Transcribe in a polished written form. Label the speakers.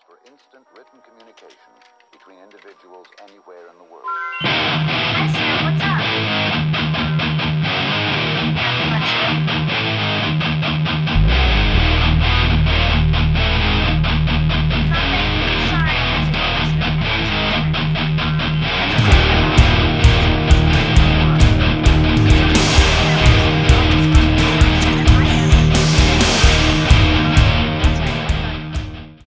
Speaker 1: for instant written communication between individuals anywhere in the world.